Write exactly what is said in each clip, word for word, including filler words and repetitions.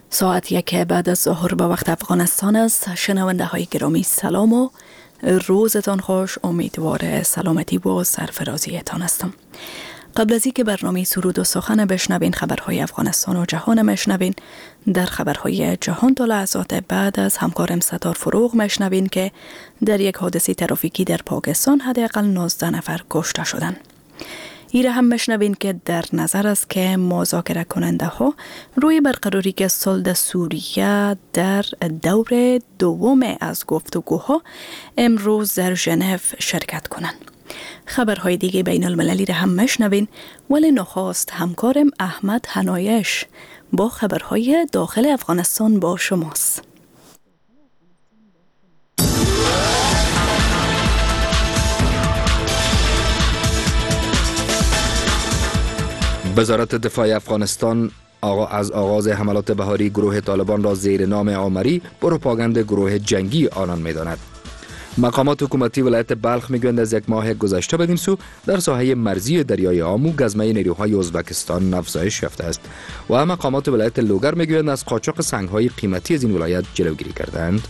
ساعت یک بعد از ظهر به وقت افغانستان است. شنونده های گرامی سلام و روزتان خوش. امیدوار سلامتی و سرفرازیتان هستم. قبل از اینکه برنامه سرود و سخن بشنوین، خبرهای افغانستان و جهان میشنوین. در خبرهای جهان تا لحظات بعد از همکارم ستار فروغ میشنوین که در یک حادثه ترافیکی در پاکستان حداقل نوزده نفر کشته شدند. ایره هم میشنوین که در نظر است که مذاکره کننده ها روی برقراری که صلح سوریه در دور دوم از گفتگوها امروز در ژنو شرکت کنند. خبرهای دیگه بین المللی را هم میشنوین، ولی نخست همکارم احمد حنایش با خبرهای داخل افغانستان با شماست. وزارت دفاع افغانستان آقا از آغاز حملات بهاری گروه طالبان را زیر نام آمری پروپاگاند گروه جنگی آنان می‌داند. مقامات حکومتی ولایت بلخ میگویند از یک ماه گذشته بدین سو در ساحه مرزی دریای آمو گزمه نیروهای ازبکستان افزایش یافته است و مقامات ولایت لوگر میگویند از قاچاق سنگ‌های قیمتی از این ولایت جلوگیری کردند.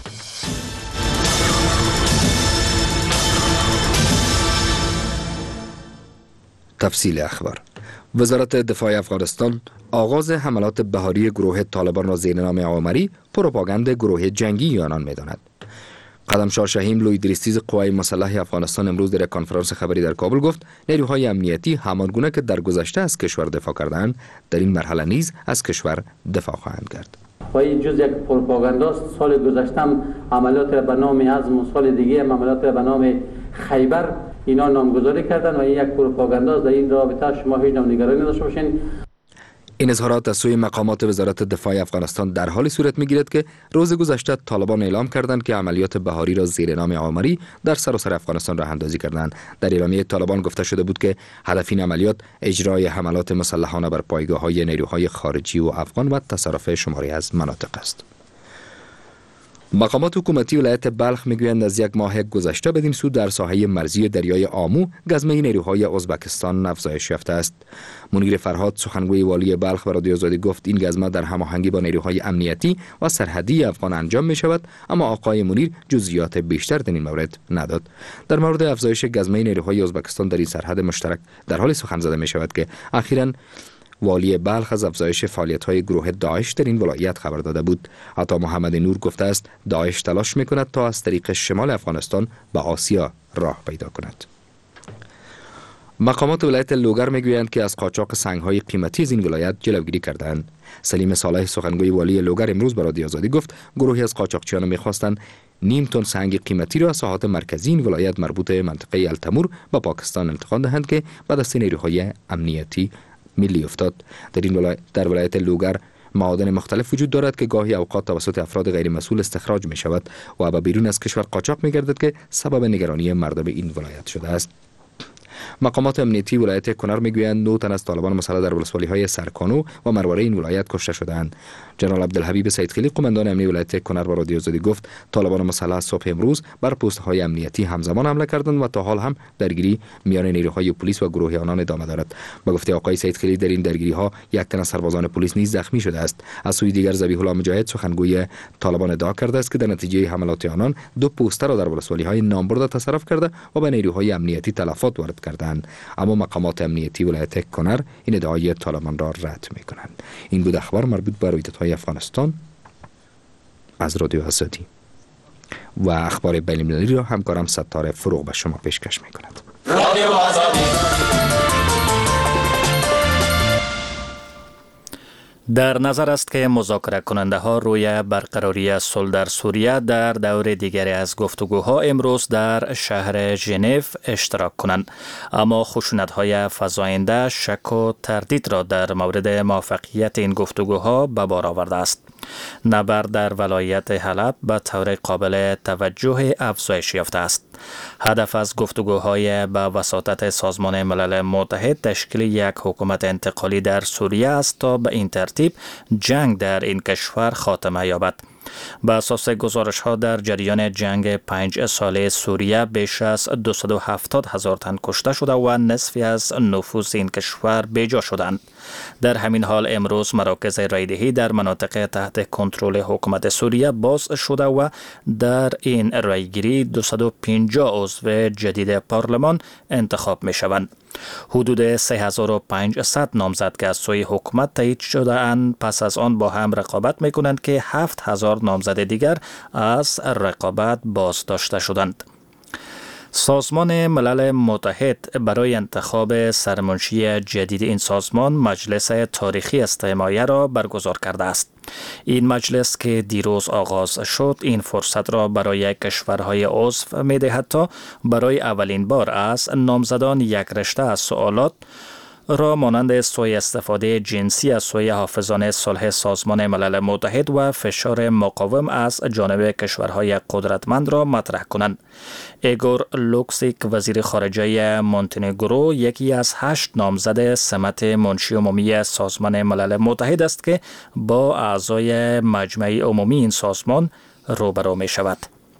تفصیل اخبار. وزارت دفاع افغانستان آغاز حملات بهاری گروه طالبان را زیر نام آمری پروپاگاند گروه جنگی آنان می‌داند. قدمشار شهیم لوی دریستیز قوای مسلح افغانستان امروز در کنفرانس خبری در کابل گفت نیروهای امنیتی همانگونه که در گذشته از کشور دفاع کردند در این مرحله نیز از کشور دفاع خواهند کرد. و این جز یک پروپاگانداست. سال گذشته عملیات به نام عزم و سال دیگه هم عملیات به نام خیبر اینا نامگذاری کردن و این یک پروپاگانداست. در این رابطه شما هیچ نوع نگرانی نداشته باشین. این اظهارات از سوی مقامات وزارت دفاع افغانستان در حالی صورت می‌گیرد که روز گذشته طالبان اعلام کردند که عملیات بهاری را زیر نام آمری در سراسر افغانستان راه اندازی کردند. در اعلامیه طالبان گفته شده بود که هدف این عملیات اجرای حملات مسلحانه بر پایگاه‌های نیروهای خارجی و افغان و تصرف شماری از مناطق است. مقامات حکومتی ولایت بلخ میگویند از یک ماه گذشته بدین سو در ساحه مرزی دریای آمو گزمه نیروهای ازبکستان افزایش یافته است. منیر فرهاد سخنگوی والی بلخ به رادیو آزادی گفت این گزمه در هماهنگی با نیروهای امنیتی و سرحدی افغان انجام می شود، اما آقای منیر جزئیات بیشتر در این مورد نداد. در مورد افزایش گزمه نیروهای ازبکستان در این سرحد مشترک در حال سخن زده می شود که اخیراً والی بلخ از افزایش فعالیت‌های گروه داعش در این ولایت خبر داده بود. عطا محمد نور گفته است داعش تلاش می‌کند تا از طریق شمال افغانستان به آسیا راه پیدا کند. مقامات ولایت لوگر میگویند که از قاچاق سنگ‌های قیمتی از این ولایت جلوگیری کردند. سلیم صالح سخنگوی والی لوگر امروز به رادیو آزادی گفت گروهی از قاچاقچیان می‌خواستند نیم تن سنگ قیمتی را از ساحات مرکزی این ولایت مربوط منطقه التمور به پاکستان انتقال دهند که به دست نیروهای امنیتی ملی افتاد. در این ولایت در ولایت لوگر معادن مختلف وجود دارد که گاهی اوقات توسط افراد غیر مسئول استخراج می شود و به بیرون از کشور قاچاق می گردد که سبب نگرانی مردم این ولایت شده است. مقامات امنیتی ولایت کنر میگویند نه تن از طالبان مسلح در ولسوالی‌های سرکانو و مرواره این ولایت کشته شدند. جنرال عبدالحبیب سیدخیلی قماندان امنیتی ولایت کنر به رادیو آزادی گفت طالبان مسلح صبح امروز بر پست‌های امنیتی همزمان حمله کردند و تا حال هم درگیری میان نیروهای پلیس و گروه آنان ادامه دارد. به گفته آقای سیدخیلی در این درگیری‌ها یک تن از سربازان پلیس نیز زخمی شده است. از سوی دیگر ذبیح الله مجاهد سخنگوی طالبان ادعا کرده است که در نتیجه حملات آنان دو پوستر را در ولسوالی‌های نامبرده تصرف کرده و به نیروهای امنیتی تلفات وارد کردند. اما مقامات امنیتی ولایت کنر این ادعای طالبان را رد می‌کنند. این بود اخبار مربوط به رویدادهای افغانستان از رادیو آزادی و اخبار بین‌المللی را همکارم ستار فروغ به شما پیشکش می‌کند. رادیو آزادی. در نظر است که مذاکره کننده ها روی برقراری صلح در سوریه در دور دیگری از گفتگوها امروز در شهر ژنو اشتراک کنند، اما خشونت های فزاینده شک و تردید را در مورد موفقیت این گفتگوها به بار آورده است. نبرد در ولایت حلب به طور قابل توجه افزایش یافته است. هدف از گفتگوهای به وساطت سازمان ملل متحد تشکیل یک حکومت انتقالی در سوریه است تا به این ترتیب جنگ در این کشور خاتمه یابد. به اساس گزارش ها در جریان جنگ پنج ساله سوریه بیش از دویست و هفتاد هزار تن کشته شده و نصفی از نفوس این کشور بیجا شدند. در همین حال امروز مراکز رایدهی در مناطق تحت کنترل حکومت سوریه باز شده و در این رایگیری دویست و پنجاه عضو جدید پارلمان انتخاب می شوند. حدود سه هزار و پانصد نامزد که از سوی حکومت تایید شده اند پس از آن با هم رقابت می کنند که هفت هزار نامزد دیگر از رقابت باز داشته شدند. سازمان ملل متحد برای انتخاب سرمنشی جدید این سازمان مجلس تاریخی استماعیه را برگزار کرده است. این مجلس که دیروز آغاز شد این فرصت را برای کشورهای عضو می دهد تا برای اولین بار از نامزدان یک رشته از سوالات را مانند سوء استفاده جنسی از سوی حافظان صلح سازمان ملل متحد و فشار مقاوم از جانب کشورهای قدرتمند را مطرح کنند. ایگور لوکسیک وزیر خارجه مونتنگرو یکی از هشت نامزد سمت منشی عمومی سازمان ملل متحد است که با اعضای مجمع عمومی این سازمان روبرو می شود.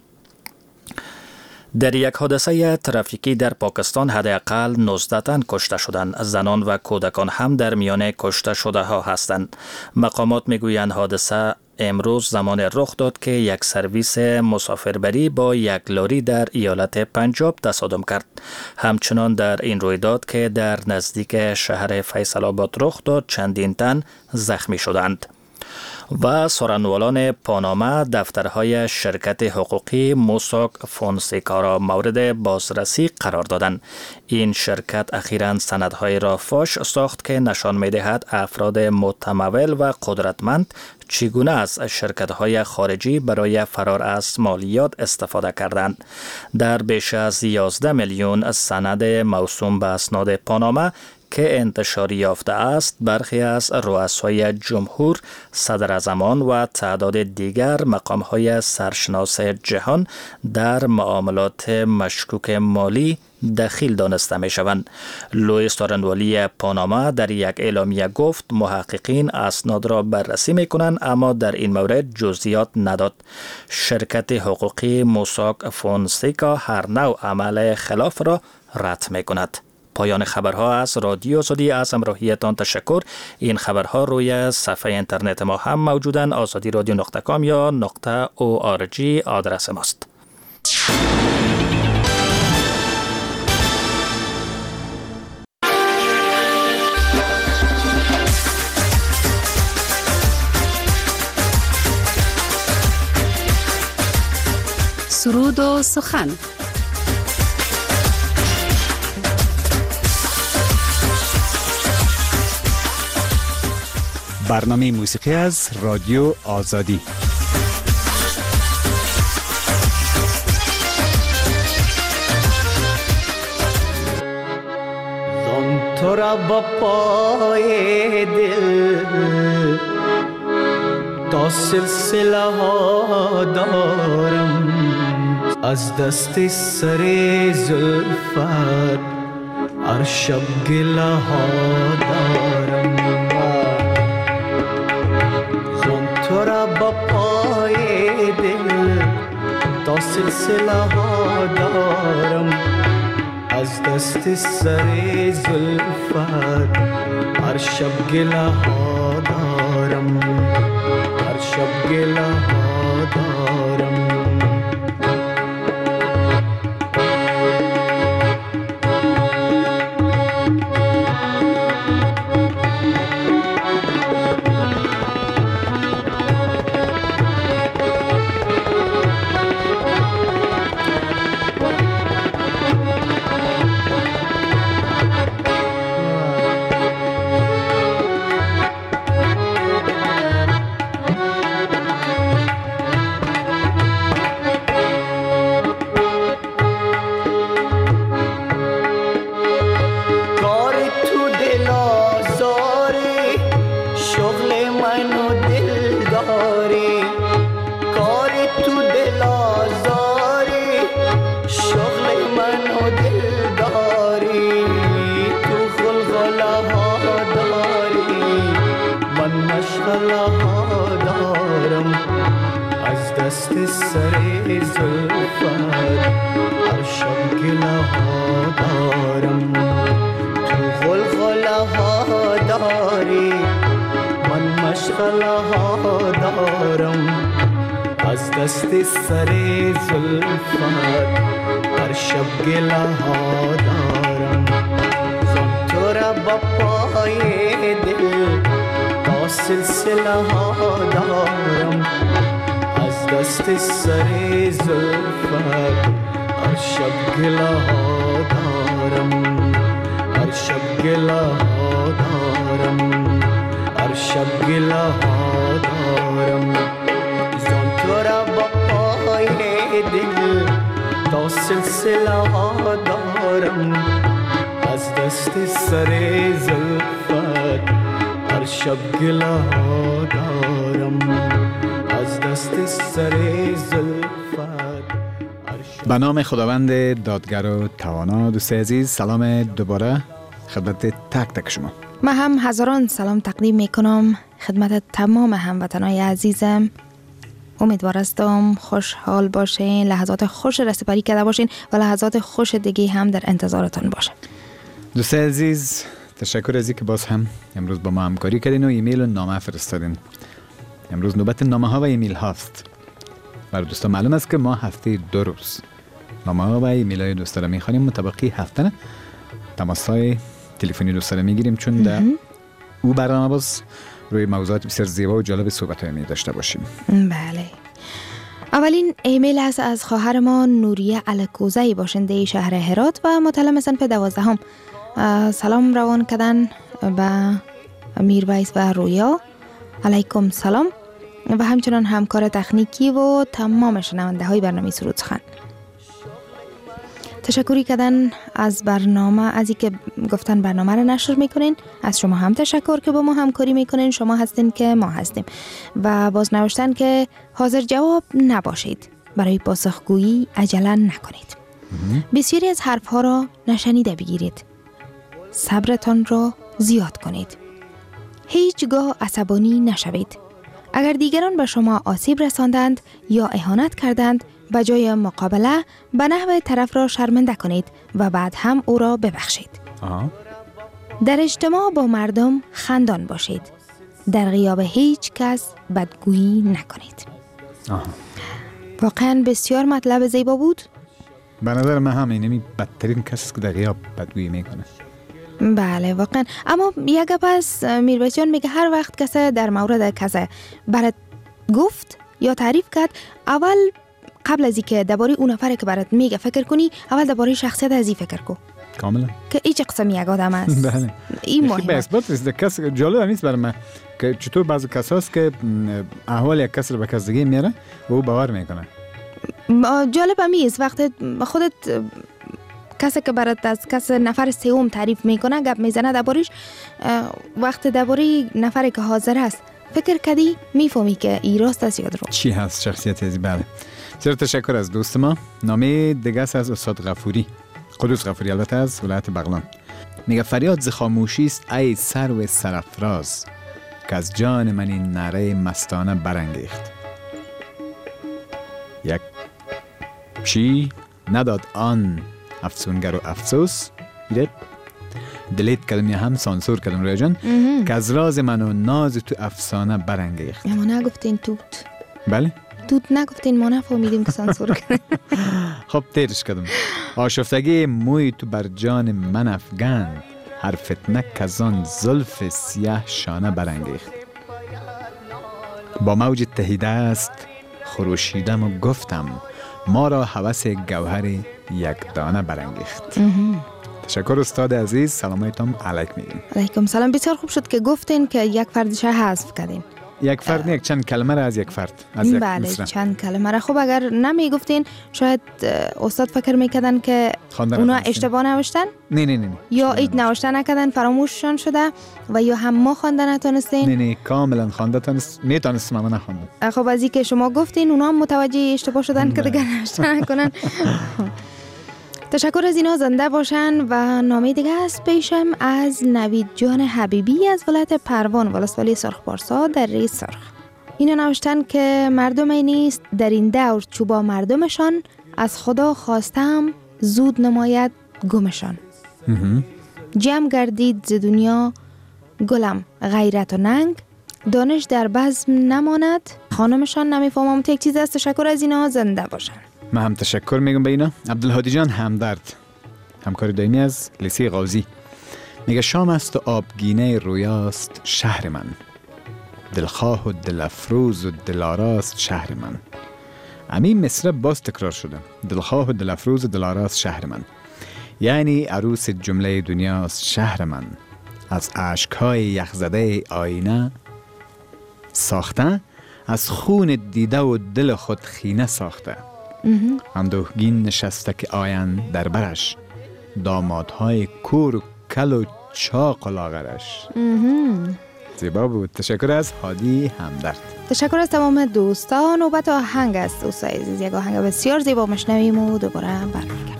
در یک حادثه ترافیکی در پاکستان حداقل نوزده تن کشته شدند. زنان و کودکان هم در میان کشته شده ها هستند. مقامات میگویند حادثه امروز زمان رخ داد که یک سرویس مسافربری با یک لاری در ایالت پنجاب تصادم کرد. همچنان در این رویداد که در نزدیک شهر فیصل آباد رخ داد چندین تن زخمی شدند. و سخنوالان پاناما دفترهای شرکت حقوقی موساک فونسیکا را مورد بازرسی قرار دادند. این شرکت اخیراً سندهای را فاش ساخت که نشان می‌دهد افراد متمول و قدرتمند چگونه از شرکت‌های خارجی برای فرار از مالیات استفاده کردند. در بیش از یازده میلیون سند موسوم به اسناد پاناما که انتشار یافته است برخی از رؤسای جمهور، صدراعظمان و تعداد دیگر مقام‌های سرشناس جهان در معاملات مشکوک مالی دخیل دانسته می شوند. لوئیس تارنوالی پاناما در یک اعلامیه گفت محققین اسناد را بررسی می کنند اما در این مورد جزئیات نداد. شرکت حقوقی موساک فونسیکا هر نوع عمل خلاف را رد می کند. پایان خبرها از رادیو آزادی. از همراهیتان تشکر. این خبرها روی صفحه اینترنت ما هم موجودند. آزادی رادیو نقطه کام یا نقطه او آر جی آدرس ماست. سرود و سخن. برنامه موسیقی از رادیو آزادی. زان تو را با پای دل تا سلسله ها دارم، از دست سر زلفت هر شب گله ها دارم. تو را با پای دل تا سلسله ها دارم، از دست سر زلفت هر شب گله ها دارم، هر شب گله ها دارم. از دست سر زلفت هر شب گله ها دارم. تو غلغله ها داری من مشغله ها دارم. از دست سر زلفت هر شب گله ها دارم. زن تو را با پای دل تا سلسله ها دارم. از دست سر زلفت هر شب گله ها دارم. هر شب گله ها دارم. هر شب گله ها دارم. زن تو را با پای دل تا سلسله ها دارم. از دست سر زلفت هر شب گله ها دارم. از دست سر زلفت. به نام خداوند دادگر و توانا. دوست عزیز سلام دوباره خدمت تک تک شما. من هم هزاران سلام تقدیم میکنم خدمت تمام هموطنای عزیزم. امیدوار هستم خوشحال باشین، لحظات خوش را سپری کرده باشین و لحظات خوش دیگه هم در انتظارتان باشه. دوست عزیز تشکر از اینکه باز هم امروز با ما همکاری کردین و ایمیل و نامه فرستادین. امروز نوبت نامه ها و ایمیل هاست. برای دوستان معلوم است که ما هفته دو روز نامه ها و ایمیل های دوستا را میخوانیم. مطابقی هفته تماس های تلفنی دوستا را میگیریم چون در او برنامه باز روی موضوعات بسیار زیبا و جالب صحبت های می داشته باشیم. بله. اولین ایمیل است از خواهر ما نوریه الکوزی باشنده شهر هرات و متعلم صنف دوازدهم. سلام روان کردن به میرویس و رویا. علیکم سلام و همچنان همکار تکنیکی و تمام شنونده های برنامه سرود سخن. تشکری کردن از برنامه، از اینکه گفتن برنامه رو نشر میکنین. از شما هم تشکر که با ما همکاری میکنین. شما هستین که ما هستیم. و باز نوشتن که حاضر جواب نباشید، برای پاسخگویی عجله نکنید. بسیاری از حرف ها را نشنیده بگیرید. صبرتان را زیاد کنید. هیچگاه عصبانی نشوید. اگر دیگران به شما آسیب رساندند یا اهانت کردند، به جای مقابله به نحو طرف را شرمنده کنید و بعد هم او را ببخشید. آه. در اجتماع با مردم خندان باشید. در غیاب هیچ کس بدگویی نکنید. آه. واقعا بسیار مطلب زیبا بود. به نظر من هم اینمی بدترین کسی که در غیاب بدگویی میکنه. بله واقعا. اما یک گپ است، میرویس جان میگه هر وقت کسی در مورد کسی برات گفت یا تعریف کرد، اول قبل از اینکه درباره اون نفر که برات میگه فکر کنی، اول درباره شخصیت ازی فکر کن. کاملا. که ایچ قسم یک آدم است. بله. این مهمه. به اثبات است. کس جالب نیست برای من که چطور بعضی کسا است که احوال یک کس رو به کس دیگه میاره و او باور میکنه. جالب هم است وقتی خودت کسی که برات از کس نفر سوم تعریف میکنه گپ میزنه دربارش، وقت درباره نفری که حاضر است فکر کردی میفهمی که ای راست است یا درست. چی هست شخصیت ازی؟ بله. بسیار تشکر از دوست ما. نامه دیگه است از استاد غفوری، قدوس غفوری، البته از ولایت بغلان. میگه فریاد ز خاموشی است ای سرو سرافراز، که از جان من این نره مستانه برانگیخت. یک چی نداد آن افسونگر و افسوس، دلیت کردم یا هم سانسور کردم روی جان، که از راز من و ناز تو افسانه برانگیخت. اما نگفتین توت. بله؟ توت نگفتین، ما نفهمیدیم که سانسور کردم. خب تیرش کردم. آشفتگی موی تو بر جان من افگند، هر فتنه کزان زلف سیاه شانه برانگیخت. با موج تهیده است خروشیدم و گفتم، ما را هوس گوهر یک دانه برانگیخت. تشکر استاد عزیز. سلامتون علیک میگیم. علیکم سلام. بسیار خوب شد که گفتین که یک فردش حذف کردین. یک فرد نه، یک چند کلمه را از یک فرد، از یک بله مصرع. چند کلمه را. خب اگر نمی گفتین شاید استاد فکر میکردن که اونا اشتباه نوشتن. نه نه نه, نه. یا ایت نوشته نکردن، فراموششان شده، و یا هم ما خوانده نتونستین. نه نه کاملا خوانده تونست، میتونستم اما نخوندم. خب از اینکه شما گفتین اونا هم متوجه اشتباه شدن که دیگه نوشته نکنن. تشکر از اینا، زنده باشن. و نامه دیگه است پیشم از نوید جان حبیبی از ولایت پروان، ولسوالی سرخ پارسا در ری سرخ. اینا نوشتن که مردم نیست در این دور چوبا مردمشان، از خدا خواستم زود نماید گمشان. جمع گردید ز دنیا گلم غیرت و ننگ، دانش در بزم نماند خانمشان. نمیفهمم یک چیز است. تشکر از اینا، زنده باشن. من هم تشکر میگم به اینا. عبدالهادی جان همدرد، همکار دائمی از لیسه غازی، میگه شام است و آبگینه رویاست شهر من، دلخواه و دل افروز و دل آراست شهر من. همین مصرع باز تکرار شده، دلخواه و دل افروز و دل آراست شهر من، یعنی عروس جمله دنیاست شهر من. از اشکهای یخزده آینه ساخته، از خون دیده و دل خود خینه ساخته. اندوهگین نشسته که آیند در برش، دامادهای کور و کل و چاق و لاغرش. زیبا بود. تشکر از هادی همدرد. تشکر از تمام دوستان. نوبت آهنگ است دوستای عزیز، یک آهنگ بسیار زیبا مشنویم و دوباره برمیگردیم.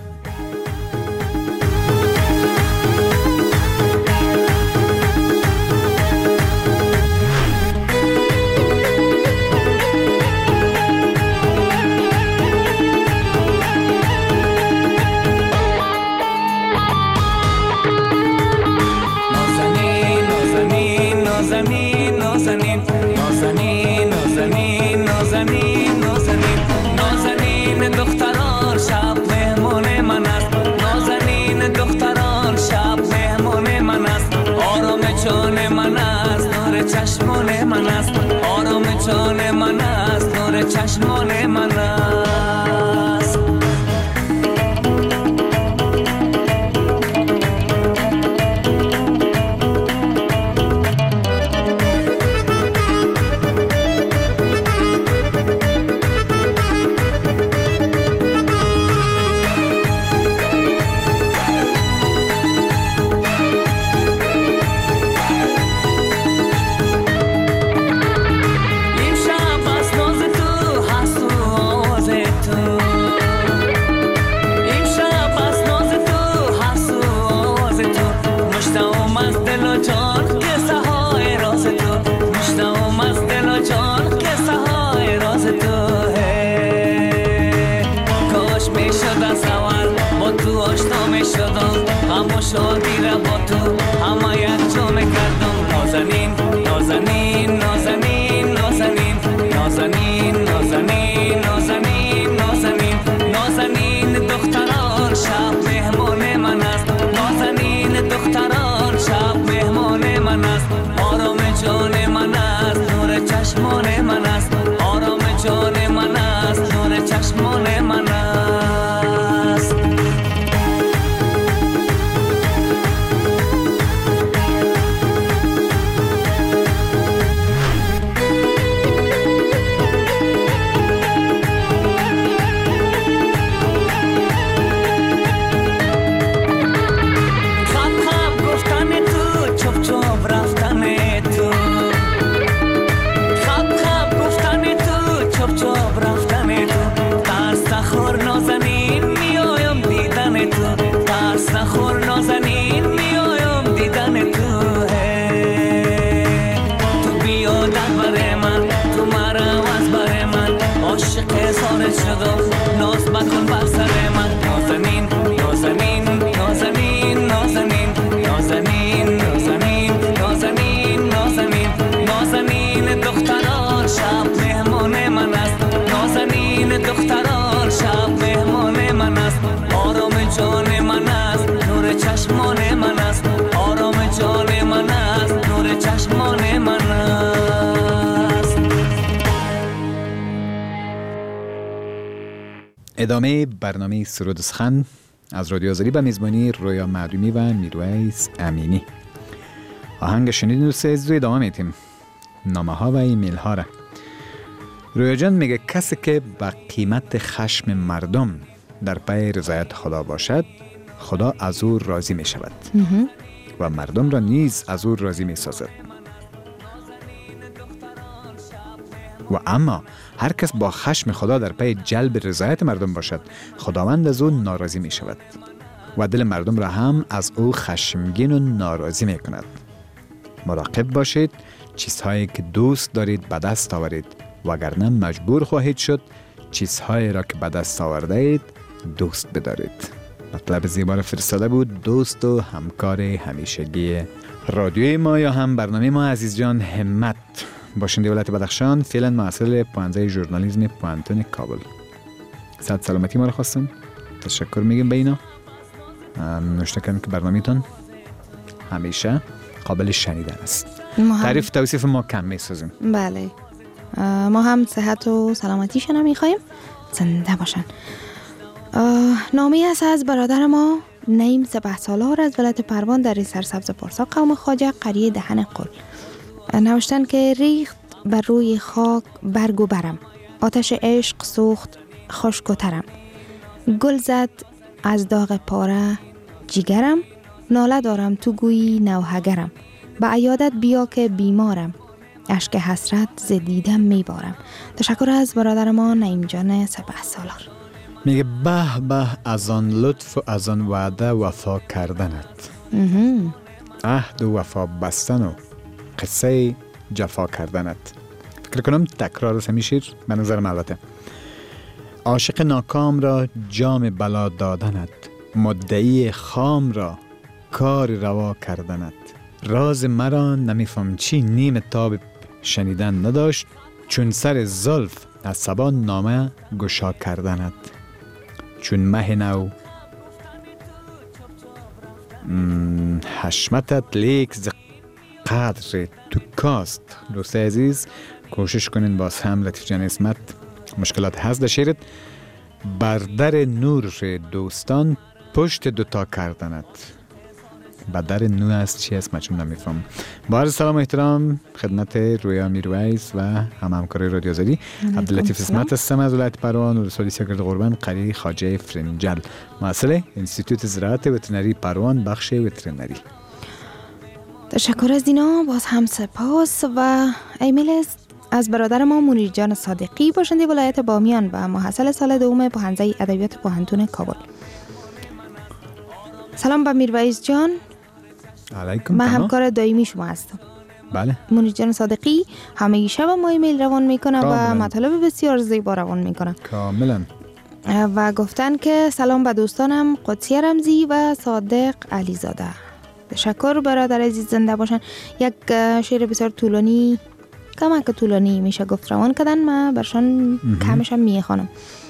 چشمان من است آرام جان من است، نور چشمان من است. شادی را با تو همه یک جا میکردم. نازنین نازنین نازنین نازنین نازنین نازنین نازنین نازنین نازنین دختران شب مهمان من است. نازنین دختران شب مهمان من است. آرام جان من است، نور چشمان من است. آرام جان من است، نور چشمان من است. ناز مکن بر سر من. نازنین نازنین نازنین نازنین نازنین نازنین نازنین نازنین نازنین دختران شب مهمان من است. نازنین دختران شب مهمان من است. آرام جان من است، نور چشمان من است. آرام جان من است، نور چشمان من است. ادامه برنامه سرود و سخن از رادیو آزادی به میزبانی رویا معدومی و میرویس امینی. آهنگ شنیدین دوست عزیز، ادامه میتیم نامه ها و ایمیل ها را. رویا جان میگه کسی که با قیمت خشم مردم در پی رضایت خدا باشد، خدا از او راضی می شود و مردم را نیز از او راضی می سازد. و اما هر کس با خشم خدا در پی جلب رضایت مردم باشد، خداوند از او ناراضی می شود و دل مردم را هم از او خشمگین و ناراضی می کند. مراقب باشید چیزهایی که دوست دارید به دست آورید، وگرنه مجبور خواهید شد چیزهایی را که به دست آورده اید دوست بدارید. مطلب زیبا فرستاده بود دوست و همکار همیشگی رادیوی ما یا هم برنامه ما عزیز جان همت، باشنده ولایت بدخشان، فعلا محصل پوهنځی ژورنالیسم پوهنتون کابل. صحت سلامتی ما رو خواستم، تشکر میگیم به اینا. نوشته کردن که برنامه‌تون همیشه قابل شنیدن است. تعریف توصیف ما کم میسازیم. بله، ما هم صحت و سلامتیشون رو میخوایم، زنده باشن. نامی است از برادر ما نعیم سپه سالار از ولایت پروان در سرسبز پارسا قوم خواجه قریه دهن قل. نوشتن که ریخت بر روی خاک برگ و برم، آتش عشق سوخت خشک و ترم، گل زد از داغ پاره جیگرم، ناله دارم تو گویی نوحگرم، به عیادت بیا که بیمارم، اشک حسرت ز دیدم میبارم. تشکر از برادر ما نعیم جان سپه سالار. میگه به به از آن لطف و از آن وعده وفا کردنت، عهد و وفا بستن و قصه جفا کردنت. فکر کنم تکرار است همین شیر به نظرم. البته عاشق ناکام را جام بلا دادنت، مدعی خام را کار روا کردنت، راز مرا نمیفهم چی نیم تاب شنیدن نداشت، چون سر زلف از سبان نامه گشا کردنت، چون مه نو حشمتت لیک ز قدر تو کاست. دوست عزیز کوشش کنین باز هم لطیف جان اسمت مشکلات هست داشتید. بر در نور دوستان پشت دوتا کردنت. بر در نور است چی است مچون نمیفهم. با عرض سلام و احترام خدمت رویا میرویس و هم همکار رادیو آزادی. عبداللطیف اسمت هستم از ولایت پروان و رسولی سرگرد قربان قریه خواجه فرنجل، محصل انستیتوت زراعت وترنری پروان بخش وترنری. تشکر از دینا، باز هم سپاس. و ایمیل است از برادر ما منیر جان صادقی باشنده ولایت بامیان و محصل سال دوم پوهنځی ادبیات پوهنتون کابل. سلام به میرویس جان. علیکم. من همکار دائمی شما هستم. بله. منیر جان صادقی همیشه با ما ایمیل روان میکنه و مطالب بسیار زیبا روان میکنه. کاملا. و گفتن که سلام به دوستانم قدسی رمزی و صادق علیزاده. تشکر برادر عزیز، زنده باشن. یک شعر بسیار طولانی، کمک طولانی میشه گفت روان کردن، من برشان کمشم میخوانم.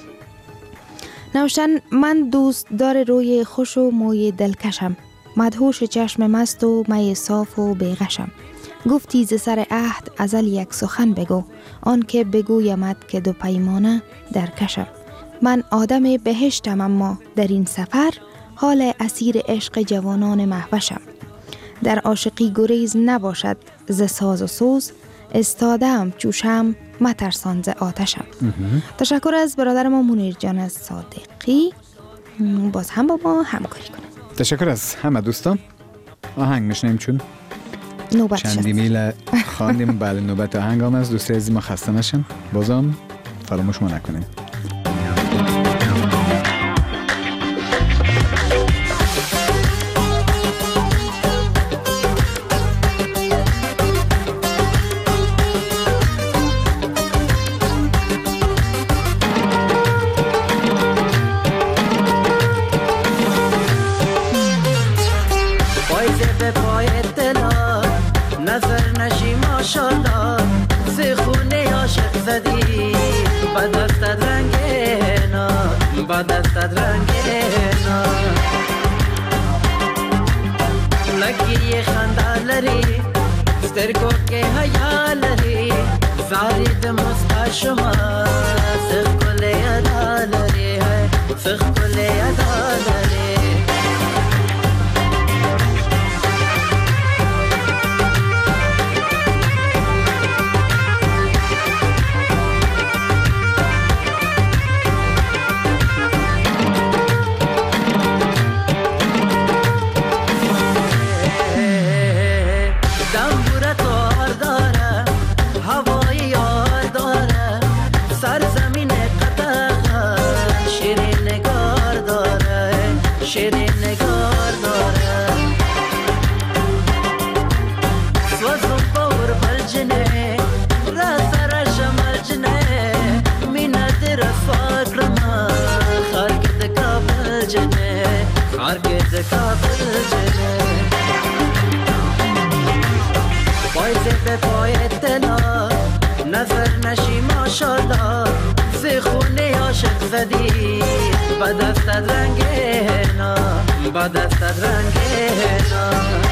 نوشتن من دوست دار روی خوش و موی دلکشم، مدهوش چشم مست و می صاف و بیغشم. گفتی ز سر عهد ازل یک سخن بگو، آن که بگویمت که دو پیمانه در کشم. من آدم بهشتم اما در این سفر، حال اسیر عشق جوانان مهوشم. در عاشقی گریز نباشد ز ساز و سوز، استادم چوشم مترسان ز آتشم. تشکر از برادر ما منیر جان صادقی، باز هم با ما همکاری کنه. تشکر از همه دوستان. آهنگ میشنیم چون نوبت شد. چندی میل خواندیم. بله نوبت آهنگ هم از دوست عزیز ما خسته نشن، بازم فراموش ما نکنیم. دستت رنگینا لگی خنده لري سترگو که حیا لري زارید مستا شما سخ کل ادا لري سخ کل ادا لري به پای طلا نظر نشی ماشالله ز خونه عاشق زدی با دستت رنگ حنا با دستت رنگ حنا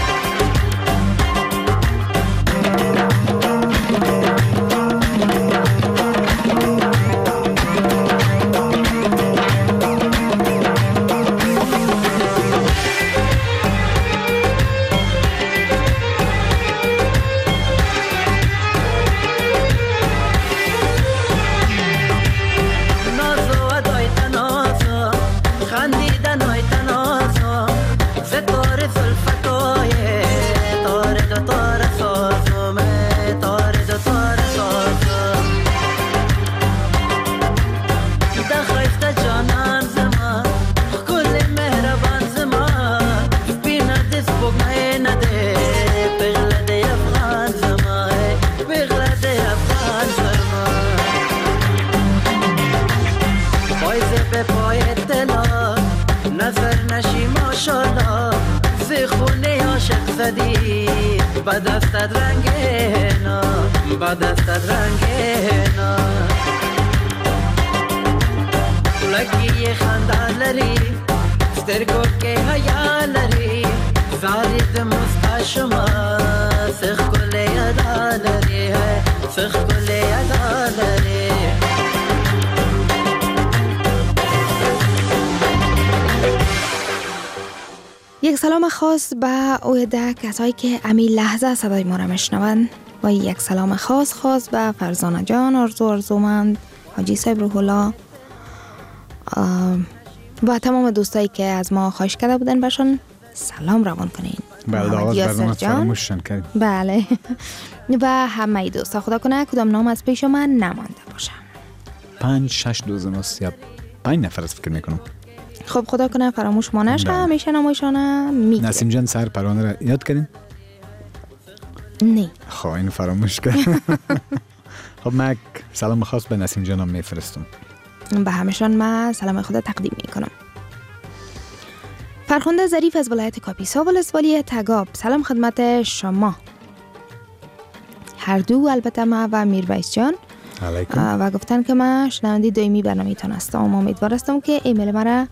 با دستت رنگ حنا با دستت رنگ حنا لکی خنده لري سترګو کې حیا لري زارید مستا شما سخ کل ادا لري سخ کل ادا لري یک سلام خاص به اویده کسایی که امی لحظه صدای ما را میشنوند و یک سلام خاص خاص به فرزانه جان، آرزو آرزومند، حاجی صاحب روح الله و تمام دوستایی که از ما خواهش کرده بودن باشن سلام روان کنین. بله آغاز برنامه فراموشن کردیم. بله و همه دوستا خدا کنه کدام نام از پیش من نمانده باشه. پنج شش دوزن است یا پنج نفر از فکر میکنم. خب خدا کنه فراموش ما نشه. همیشه نامایشانه میگه. نسیم جان سر پرانه را یاد کردین؟ نه. خب اینو فراموش کرد. خب من سلام خاص به نسیم جانم میفرستم. به همشان من سلام خدا تقدیم میکنم. فرخنده ظریف از ولایت کاپیسا ولسوالی تگاب، سلام خدمت شما هر دو، البته ما و میرویس جان علیکم. و گفتن که من شنونده دائمی برنامه تان هستم. امیدوار هستم که ایمیل مرا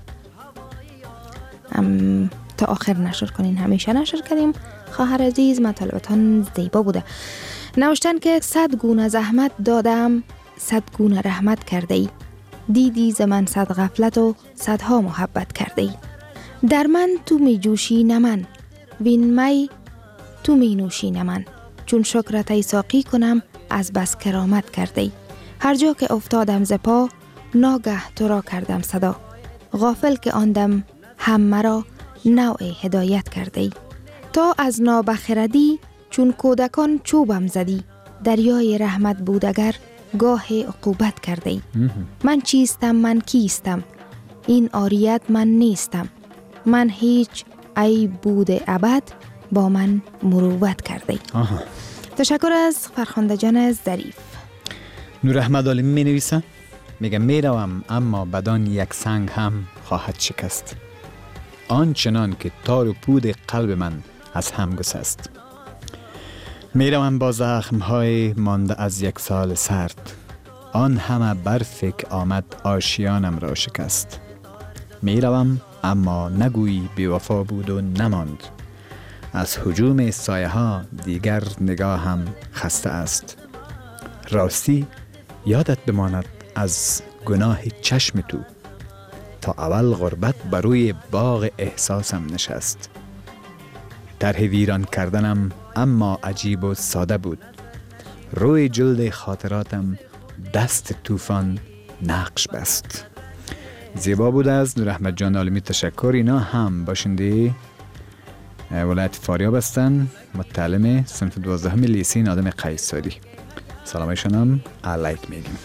تا آخر نشر کنین. همیشه نشر کردیم. خواهر عزیز مطالبتان زیبا بوده. نوشتن که صد گونه زحمت دادم صد گونه رحمت کرده ای، دیدی ز من صد غفلت و صدها محبت کرده ای. در من تو می جوشی نه من، وین می تو می نوشی نه من. چون شکرت ای ساقی کنم از بس کرامت کرده ای. هر جا که افتادم ز پا ناگه تو را کردم صدا. غافل که آندم هم مرا نوع هدایت کرده ای. تا از نابخردی چون کودکان چوبم زدی. دریای رحمت بود اگر گاه عقوبت کرده ای. من چیستم من کیستم این آریت من نیستم. من هیچ ای بود ابد با من مروت کرده ای. آها. تشکر از فرخنده جان ظریف. نور احمد عالمی می نویسه، میگه میروم اما بدان یک سنگ هم خواهد شکست، آنچنان که تار و پود قلب من از هم گسست. میروم با زخمهای مانده از یک سال سرد، آن همه برف که آمد آشیانم را شکست. میروم اما نگویی بی‌وفا بود و نماند، از هجوم سایه ها دیگر نگاهم خسته است. راستی یادت بماند از گناه چشم تو، تا اول غربت بر روی باغ احساسم نشست. طرح ویران کردنم اما عجیب و ساده بود، روی جلد خاطراتم دست طوفان نقش بست. زیبا بود از نور احمد جان عالمی. تشکر. اینا هم باشنده ولایت فاریاب هستن، متعلم صنف دوازدهم لیسین آدم قیصری. سلامشان هم علیک میگیم.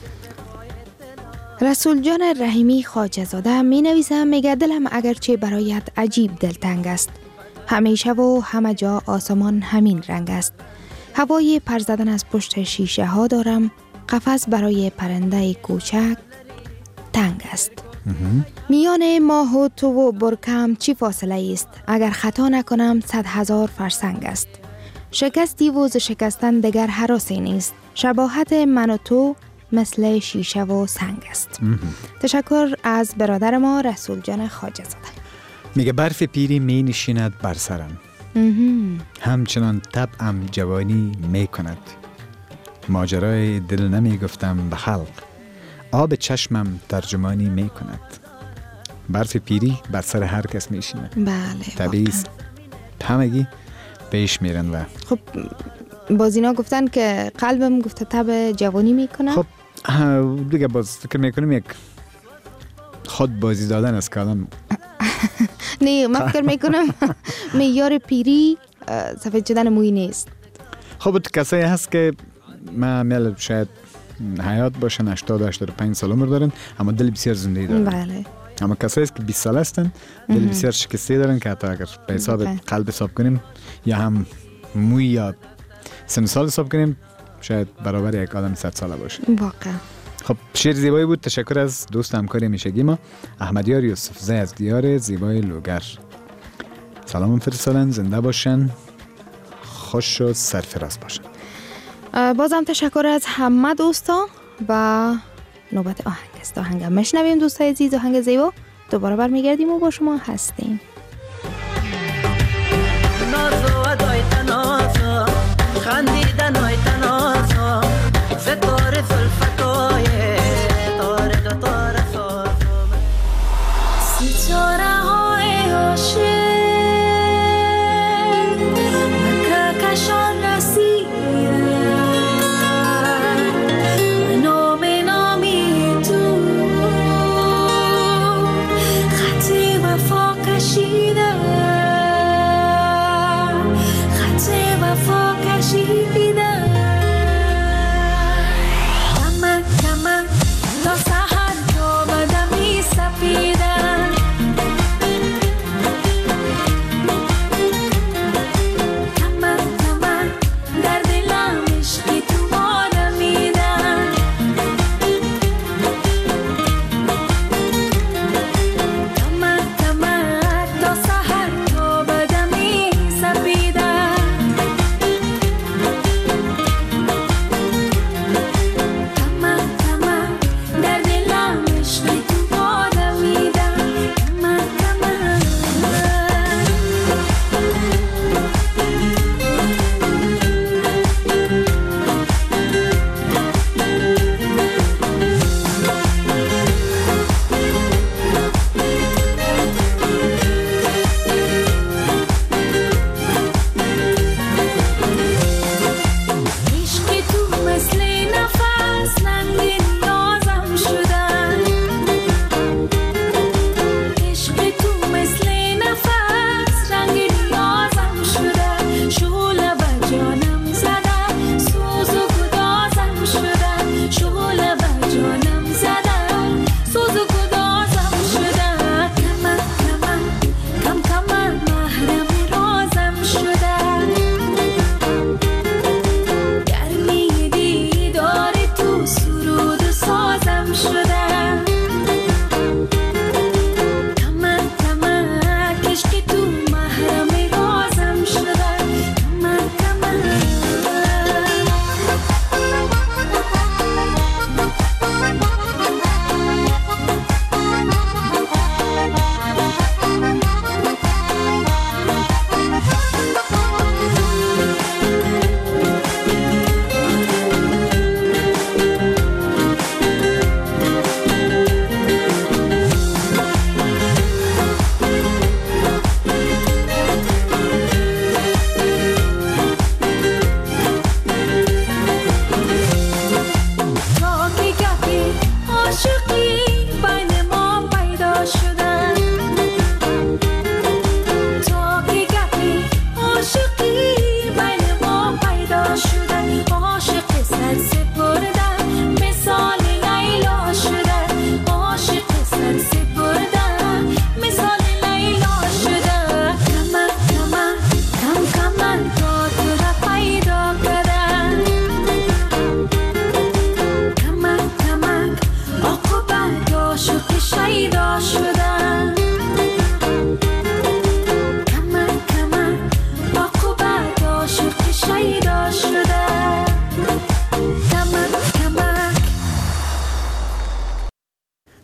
رسول جان رحیمی خواجه زاده می نویسم، میگه دلم اگرچه برایت عجیب دلتنگ است، همیشه و همه جا آسمان همین رنگ است. هوای پر زدن از پشت شیشه ها دارم، قفس برای پرنده کوچک تنگ است. میان ماه و تو و برکم چی فاصله است؟ اگر خطا نکنم صد هزار فرسنگ است. شکستی و ز شکستن دگر هراسی نیست. شباهت من و تو مثل شیشه و سنگ است. تشکر از برادر ما رسول جان خواجه زاده. میگه برف پیری می نشیند بر سرم، همچنان طبعم جوانی می کند. ماجرای دل نمی گفتم به خلق، آب چشمم ترجمانی می کند. برف پیری بر سر هر کس می شینه. بله طبیعی است. همگی پیش میرن و خب باز اینا گفتن که قلبم گفته تب جوانی میکنه. خب دیگه باز فکر میکنم یک خود بازی دادن است که آدم نه من فکر میکنم معیار پیری سفید شدن موی نیست. خب کسایی هست که ما میل شاید حیات باشن هشتاد هشتاد و پنج سال عمر دارن اما دل بسیار زندگی دارن. بله. اما کسایی که بیست سال هستن دل بسیار شکسته دارن که حتی اگر به حساب قلب حساب کنیم یا هم موی یا سن سال حساب کنیم شاید برابر یک آدم صد ساله باشه. واقعا. خب شعر زیبایی بود. تشکر از دوست همکار همیشگی ما احمدیار یوسفزی از دیار زیبای لوگر. سلام فرستادن، زنده باشن، خوش و سرفراز باشن. بازم تشکر از همه دوستا و نوبت آهنگ است. آهنگ مشنویم دوستای عزیز، آهنگ زیبا. دوباره برمیگردیم و با شما هستیم. نازو ادای تنازو خندیدن های تنازو ستاره زلفتای تاره دو تاره سازو ستاره های عاشق مکه کشان رسیدن نام نامی تو خط وفا کشیدن خط وفا کشیدن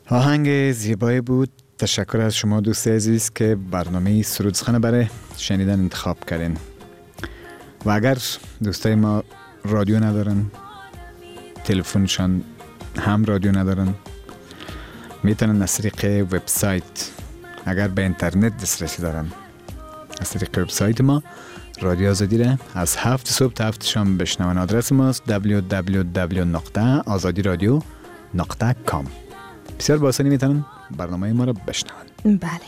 آهنگ زیبایی بود. تشکر از شما دوست عزیز که برنامه سرود سخن برای شنیدن انتخاب کردین. و اگر دوستای ما رادیو ندارن، تلفنشان هم رادیو ندارن، میتونن از طریق وبسایت، اگر به اینترنت دسترسی دارن، از طریق وبسایت ما رادیو آزادی را از هفت صبح تا هفت شام بشنون. آدرس ماست دبلیو دبلیو دبلیو نقطه آزادی رادیو نقطه کام. بسیار با آسانی میتونن برنامه ما را بشنون. بله،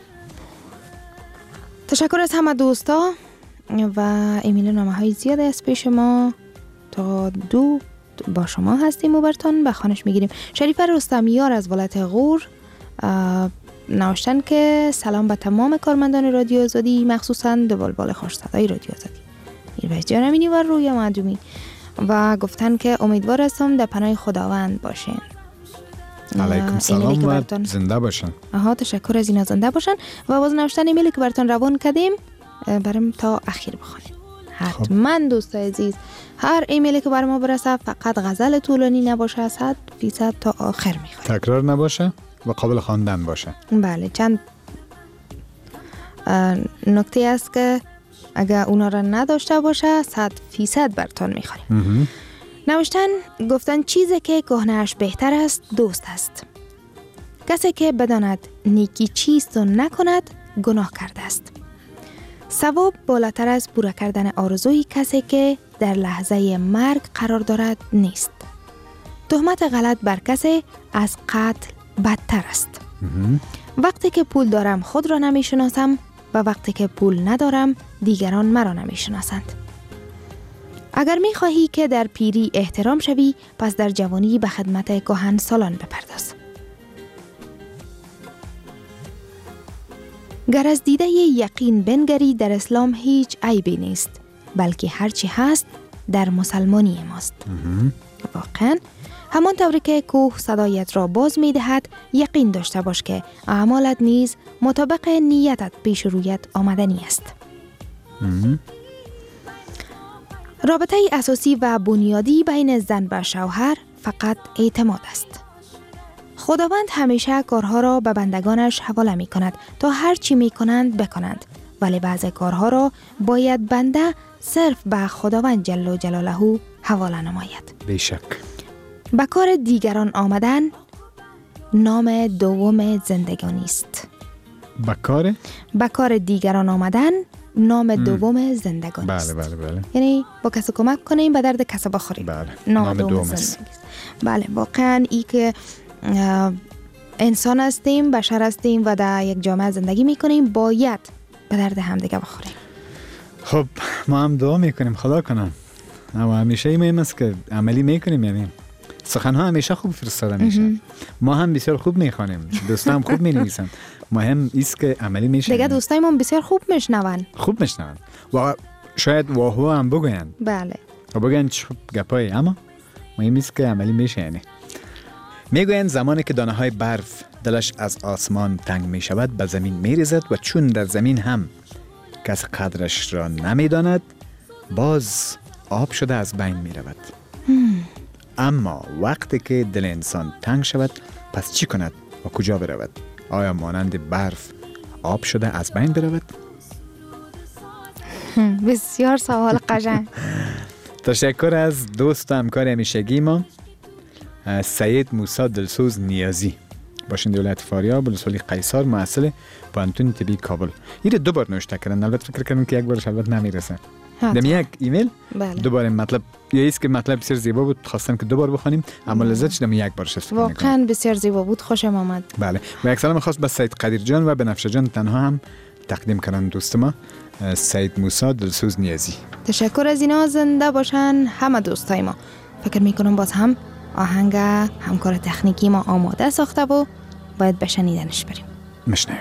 تشکر از همه دوستا و ایمیل نامه های زیاده از پیش ما. تا دو با شما هستیم و برتان به خانش میگیریم. شریف رستمیار از ولایت غور نوشتن که سلام به تمام کارمندان رادیو آزادی، مخصوصا دو بلبل خوش‌صدای رادیو آزادی، میرویس جانمینی و رویا معدومی، و گفتن که امیدوار هستم در پناه خداوند باشین. علیکم سلام و زنده باشن. آها، تشکر از اینا، زنده باشن. و باز نوشتن ایمیلی که براتون روان کردیم برام تا اخیر بخونید. حتما دوستای عزیز هر ایمیلی که بر ما برسه فقط غزل طولانی نباشه، صد فیصد تا آخر میخوایم، تکرار نباشه و قابل خواندن باشه. بله، چند نکته است که اگر اونا را نداشته باشه صد فیصد براتون میخوایم. نوشتن گفتن چیزی که کهنه‌اش بهتر است دوست است. کسی که بداند نیکی چیست و نکند گناه کرده است. ثواب بالاتر از پورا کردن آرزوی کسی که در لحظه مرگ قرار دارد نیست. تهمت غلط بر کسی از قتل بدتر است. وقتی که پول دارم خود را نمی شناسم و وقتی که پول ندارم دیگران مرا نمی شناسند. اگر می خواهی که در پیری احترام شوی، پس در جوانی به خدمت کهن سالان بپرداز. گر از دیده یقین بنگری، در اسلام هیچ عیبی نیست، بلکه هرچی هست در مسلمانی ماست. واقعا همان طوری که کوه صدایت را باز می دهد، یقین داشته باش که اعمالت نیز مطابق نیتت پیش رویت آمدنی است. رابطه اساسی و بنیادی بین زن و شوهر فقط اعتماد است. خداوند همیشه کارها را به بندگانش حواله می کند تا هر چی می کنند بکنند، ولی بعضی کارها را باید بنده صرف به خداوند جل جلاله حواله نماید. بیشک. به کار دیگران آمدن نام دوم زندگانی است. به کار؟ به کار دیگران آمدن نام دوم زندگانی است. بله بله بله. یعنی با کسی کمک کنیم به درد کسی بخوریم. بله. نام, نام دوم, دوم زندگی است. است. بله، واقعا ای که انسان هستیم، بشر هستیم و در یک جامعه زندگی میکنیم، باید به درد همدیگه بخوریم. خب ما هم دعا میکنیم خدا کنم، اما همیشه این مهم است که عملی میکنیم. یعنی سخنها همیشه خوب فرستاده میشه، ما هم بسیار خوب میخوانیم، دوستا هم خوب مینویسن، مهم است که عملی میشه. دیگه دوستای ما بسیار خوب میشنون خوب میشنون و شاید واهو هم بگوین. بله، و بگوین چه گپایی، اما مهم است که عملی میشه. یعنی میگوین زمانی که دانه های برف دلش از آسمان تنگ می شود به زمین می ریزد و چون در زمین هم کس قدرش را نمی داند باز آب شده از بین می رود. اما وقتی که دل انسان تنگ شود پس چی کند و کجا برود؟ آیا مانند برف آب شده از بین برود؟ بسیار سوال قشنگ. تشکر از دوست و همکار همیشگی ما سید موسی دلسوز نیازی، باشنده ولایت فاریاب، ولسوالی قیصر، محصل پانتون طبی کابل. این دو بار نوشته کردن، البته فکر کنم که یک بارش البته نمیرسه. دم یک ایمیل بله. دو بار مطلب، یا ایست که مطلب بسیار زیبا بود، خواستم که دو بار بخونیم، اما لذت شدم یک بارش استفاده میکنم. واقعا بسیار زیبا بود، خوشم آمد. بله، و یک سلام خاص به سید قدیر جان و بنفشه جان تنها هم تقدیم کردن دوست ما سید موسی دلسوز نیازی. تشکر از اینا، زنده باشن همه دوستای ما. فکر میکنم باز هم آهنگ همکار تکنیکی ما آماده ساخته و باید به شنیدنش بریم. مشنویم.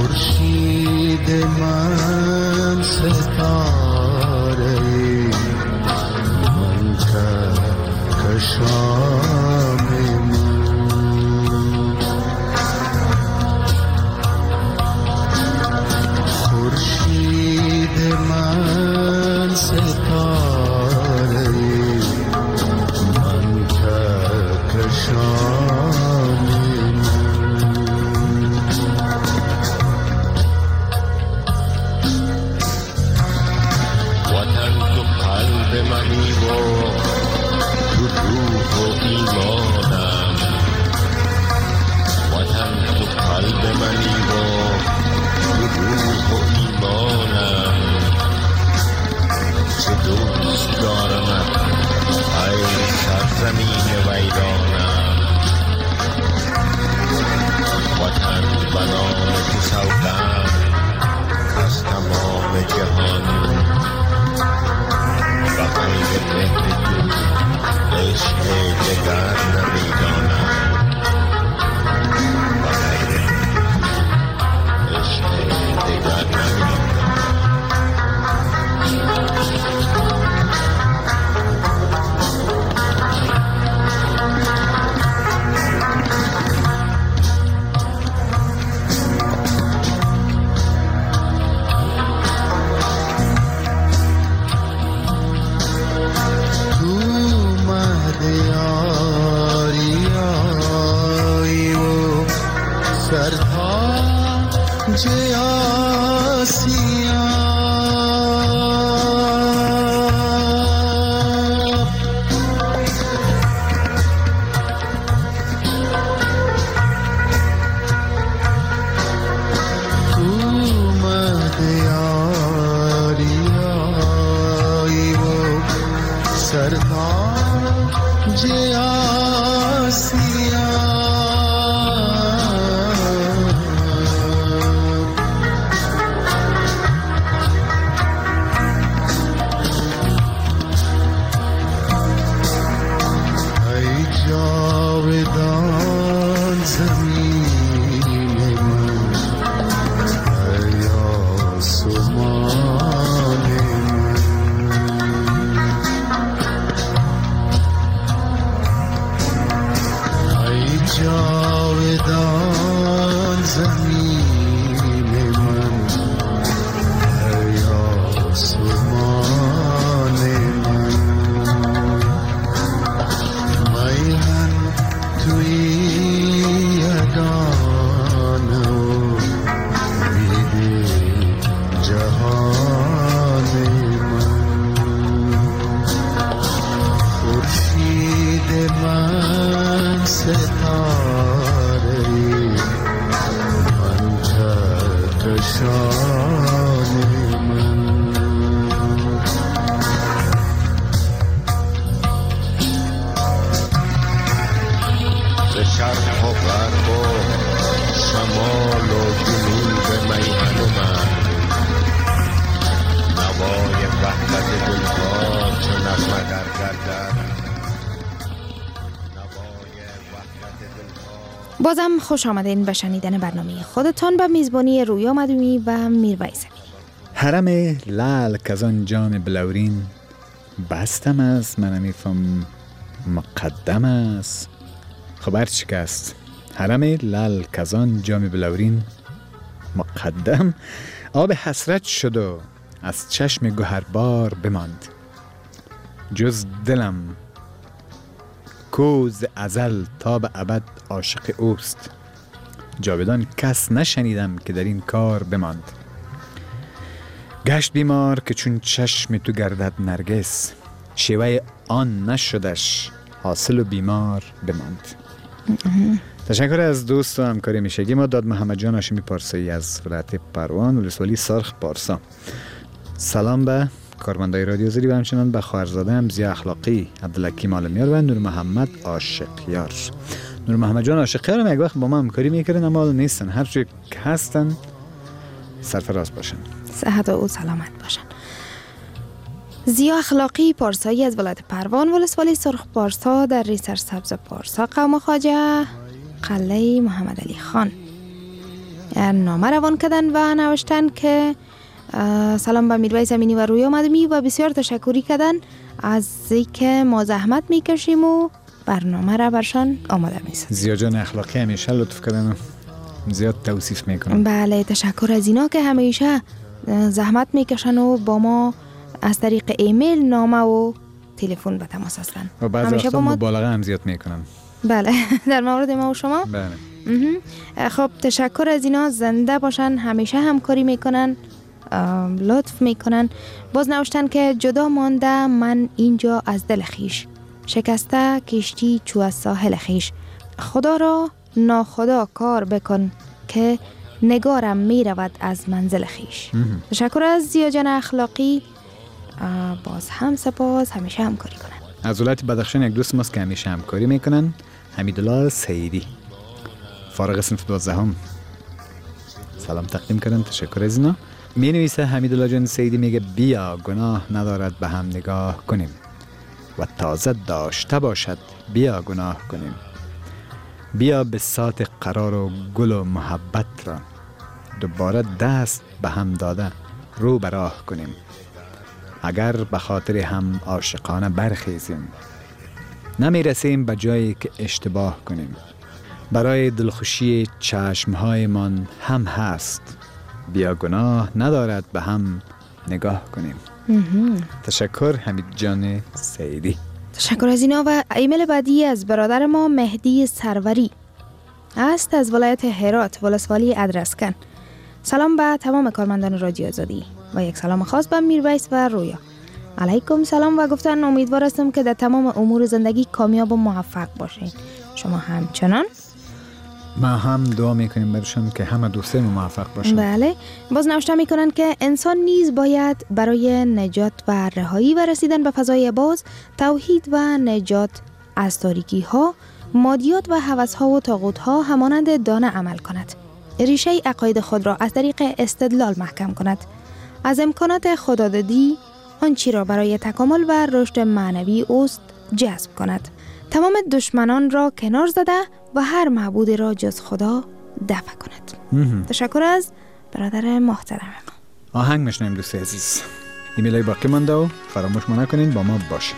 خورشید من ستاره من کشام من خورشید من ستاره من کشام منی و تو روح و ایمانم وطن تو قلب منی و تو روح و ایمانم چه دوست دارمت ای سرزمین ویرانم وطن بنام تو سودم از تمام جهان و غیر مهر تو عشق دگر نمیدانم و غیر عشق دگر نمیدانم بازم خوش آمدین به شنیدن برنامه خودتان به میزبانی رویا مدومی و میرویس امینی. حرم لعل کزان جام بلورین بستم است، من میفهم مقدم است. خبر شکست حرم لعل کزان جام بلورین مقدم آب حسرت شد و از چشم گوهربار بماند. جز دلم کوز ازل تا به ابد عاشق اوست، جاودان کس نشنیدم که در این کار بماند. گشت بیمار که چون چشم تو گردد نرگس، شیوه آن نشدش حاصل و بیمار بماند. تشکر از دوست و همکاری میشگی ما داد محمد جان هاشمی پارسایی از ولایت پروان ولسوالی سرخ پارسا. سلام به کارمندای رادیو زری و همچنان به خواهرزاده هم زیا اخلاقی، عبدالحکیم عالمیار و نور محمد عاشقیار. نور محمد جان عاشقیار هم یک وقت با ما همکاری میکردن اما نیستن، هر چی که هستن سرفراز باشن، صحت و سلامت باشن. زیا اخلاقی پارسایی از ولایت پروان ولسوالی سرخ پارسا در ری سرسبز پارسا قوم خواجه قلعه محمد علی خان. نامه روان کردن و نوشتن که سلام به میرویس امینی و رویا مدمی و بسیار تشکری کردن از اینکه ما زحمت میکشیم و برنامه را برشان آماده میسازیم. زیا جان اخلاقی همیشه لطف کردن، زیاد توصیف میکنن. بله، تشکر از اینا که همیشه زحمت میکشن و با ما از طریق ایمیل، نامه و تلفن به تماس هستن. و بعضی وقتا مبالغه هم زیاد میکنن. بله، در مورد ما و شما. بله. خب تشکر از اینا، زنده باشن، همیشه همکاری میکنن، لطف میکنن. باز نوشتن که جدا مانده من اینجا از دل خیش، شکسته کشتی چو از ساحل خیش، خدا را ناخدا کار بکن که نگارم میرود از منزل خیش. تشکر از زیا جان اخلاقی، باز هم سپاس، همیشه همکاری کنن. از ولایت بدخشان یک دوست ماست که همیشه همکاری میکنن، حمیدالله سیدی، فارغ صنف دوازدهم، سلام تقدیم کردن. تشکر از اینا. می نویسه حمیدالله جان سیدی، میگه بیا گناه ندارد به هم نگاه کنیم و تازه داشته باشد بیا گناه کنیم، بیا به سات قرار و گل و محبت را دوباره دست به هم داده رو به راه کنیم، اگر به خاطر هم عاشقانه برخیزیم نمی رسیم به جایی که اشتباه کنیم، برای دلخوشی چشمهای من هم هست، بیا گناه ندارد به هم نگاه کنیم. تشکر حمید جان سیدی. تشکر از اینا. و ایمیل بعدی از برادر ما مهدی سروری است از ولایت هرات، ولسوالی ادرسکن. سلام به تمام کارمندان رادیو آزادی و یک سلام خاص به میرویس و رویا. علیکم سلام و گفتن امیدوار هستم که در تمام امور زندگی کامیاب و موفق باشین. شما همچنان. ما هم دعا میکنیم برشون که همه دوسته موفق باشن. بله. باز نوشته میکنن که انسان نیز باید برای نجات و رهایی و رسیدن به فضای باز، توحید و نجات از تاریکی ها، مادیات و هوس ها و طاغوت ها همانند دانه عمل کند، ریشه عقاید خود را از طریق استدلال محکم کند، از امکانات خدادادی آنچه را برای تکامل و رشد معنوی اوست جذب کند، تمام دشمنان را کنار زده و هر معبود را جز خدا دفع کند. تشکر از برادر محترم ما. آهنگ میشنیم دوست عزیز. ایمیلای باقی مانده و فراموش ما نکنین با ما باشه.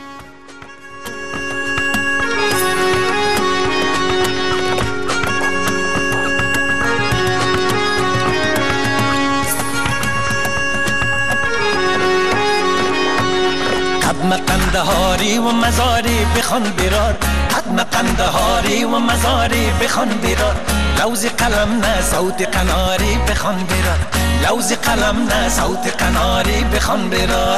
قدم قندهاری و مزاری بخوان برار، قدم قندهاری و مزاری بخوان برار، لوز قلم نه صوت قناری بخوان برار، لوز قلم نه صوت قناری بخوان برار.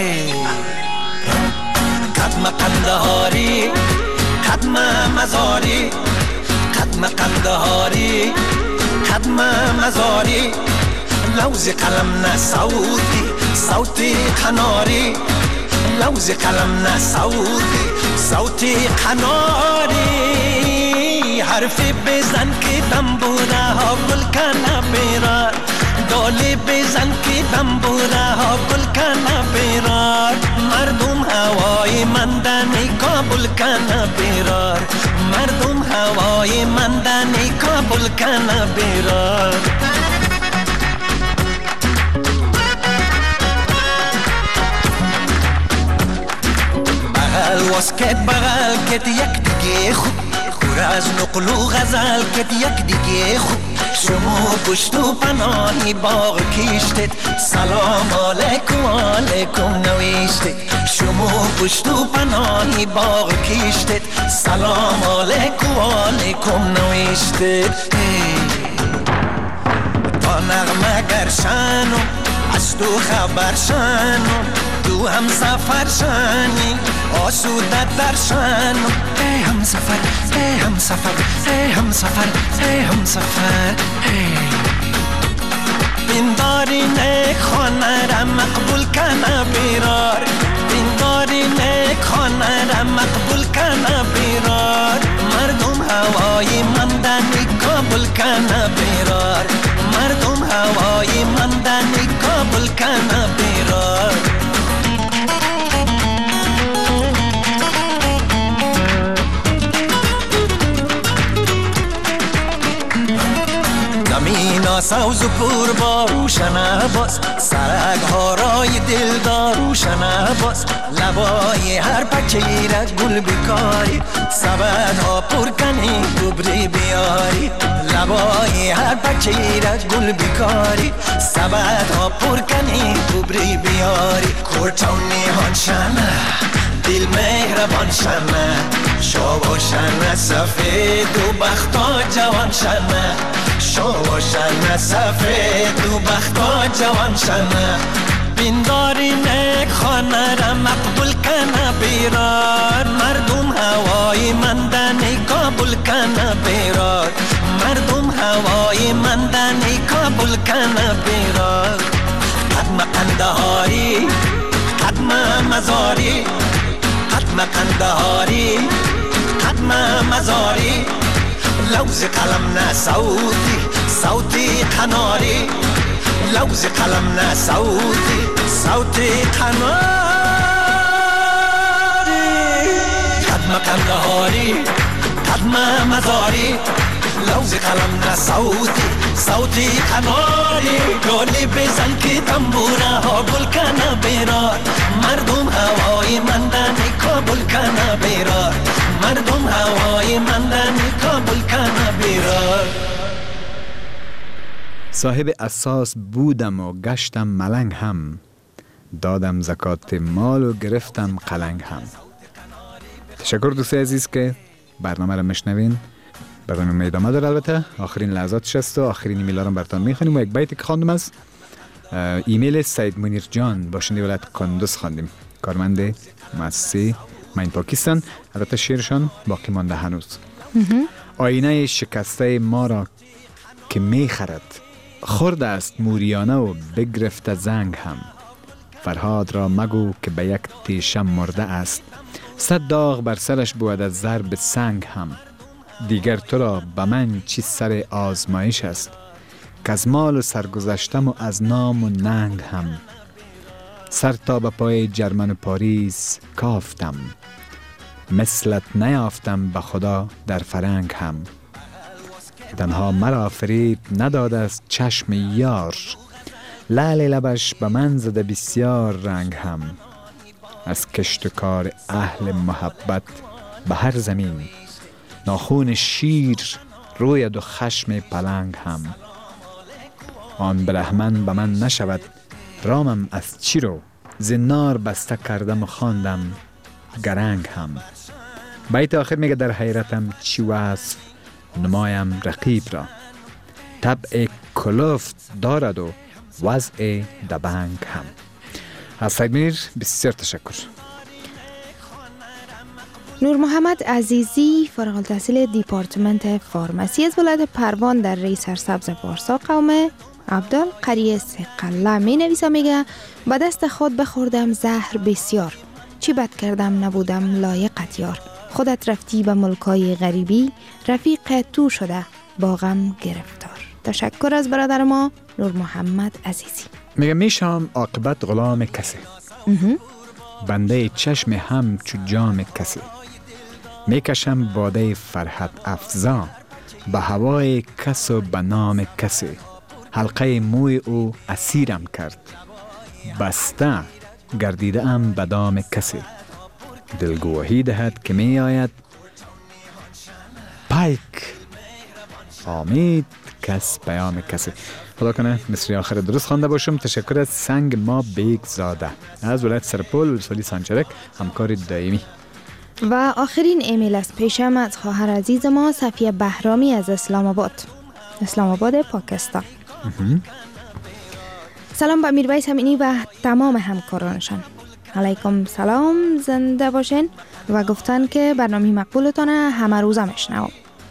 قدم قندهاری قدم مزاری، قدم قندهاری قدم مزاری، لوز قلم نه صوتی صوتی قناری، لوز قلم نه صوتی صوتی قناری، حرفی بزن که دنبوره ها گل کنه بیرار، دالی بزن که دنبوره ها گل کنه بیرار، مردم هوای مندنی کابل کنه بیرار، مردم هوای مندنی کابل کنه بیرار. بغل واسکت بغل کت یک دیگه خوب، خور از نقل و غزل کت یک دیگه خوب، شما پشت و پناهی باغ کشتید، سلام علیکم علیکم نوشتید، شما پشت و پناهی باغ کشتید، سلام علیکم علیکم نوشتید. تا نغمه گرشن و از تو خبر شن و تو هم سفر شنی آسوده درشن، ای هم سفر ای هم سفر ای هم سفر ای هم سفر. بینداری نیک خانه را مقبول کنه بیرار، بینداری نیک خانه را مقبول کنه بیرار، مردم هوای مندنی قبول کنه بیرار، مردم هوای مندنی قبول کنه بیرار. سوز و پور با روشن باز سرک ها رای دلدار روشن باز لبای هر پکیره گل بیکاری سبد ها پر کنی گبری بیاری لبای هر پکیره گل بیکاری سبد ها پر کنی گبری بیاری کورتونی هانشنه دل مهربان شنه شو شنه سفید و بختا جوان شنه شو شنه سفید و بختا جوان شنه بینداری نک خانه را مقبول کنه بیرار مردم هوای مندنی کابل کنه بیرار مردم هوای مندنی کابل کنه بیرار قدم قندهاری قدم مزاری قدم قندهاری قدم مزاری لوز قلم نه صوتی صوتی قناری لوز قلم نه صوتی صوتی قناری قدم قندهاری قدم مزاری لوز قلم نه صوتی صوتی قناری گلی بزن که تنبوره ها گل کنه بیرار مردم هوای مندنی کابل کنه بیرار مردم هوای مندنی کابل کنه بیرار صاحب اساس بودم و گشتم ملنگ هم دادم زکات مال و گرفتم قلنگ هم. تشکر دوستی عزیز که برنامه را مشنوین. برنامه ادامه داره، البته آخرین لحظاتش است و آخرین ایمیل را براتون میخونیم و یک بیتی که خواندم از ایمیل سید منیر جان باشنده ولایت کندوز خواندیم، کارمند مؤسسه ماین پاکستان. البته شعرشان باقی مانده هنوز. آینه شکسته ما را که میخرد خورد است موریانه و بگرفت زنگ هم. فرهاد را مگو که به یک تیشم مرده است، صد داغ بر سرش بود از ضرب سنگ هم. دیگر تو را به من چی سر آزمایش است، که از مال و سرگذشتم و از نام و ننگ هم. سر تا به پای جرمن و پاریس کافتم، مثلت نیافتم به خدا در فرنگ هم. تنها مرا فریب نداد از چشم یار، لعل لبش به من زده بسیار رنگ هم. از کشت و کار اهل محبت به هر زمین، ناخون شیر روید و خشم پلنگ هم. آن برهمن به من نشود رامم از چی رو، زنار بسته کردم و خواندم گرنگ هم. بیت آخر میگه در حیرتم چی وصف نمایم رقیب را، طبع کلفت دارد و وضع دبنگ هم. از سید منیر بسیار تشکر. نور محمد عزیزی فارغ التحصیل دیپارتمنت فارمسی از ولایت پروان در ری سرسبز پارسا قوم عبدال قریه سقله می نویسه، میگه به دست خود بخوردم زهر بسیار، چی بد کردم نبودم لایقت یار. خودت رفتی به ملکای غریبی، رفیق تو شده با غم گرفتار. تشکر از برادر ما نور محمد عزیزی. میگه میشم عاقبت غلام کسی، بنده چشم هم چو جام کسی. میکشم باده فرحت افزا، به هوای کس و به نام کسی. حلقه موی او اسیرم کرد، بسته گردیده ام به دام کسی. دلگواهی دهد که می آید پایک، آمید کس پیام کسی. خدا کنه مصری آخر درست خوانده باشم. تشکر از سنگ ما بیگ زاده از ولایت سرپل ولسوالی سانچرک، همکار دائمی. و آخرین ایمیل از پیشم از خواهر عزیز ما صفیه بهرامی از اسلام آباد اسلام آباد پاکستان. سلام به میرویس امینی و تمام همکارانشان. علیکم سلام، زنده باشین. و گفتن که برنامه مقبولتان همه روزه میشنوم.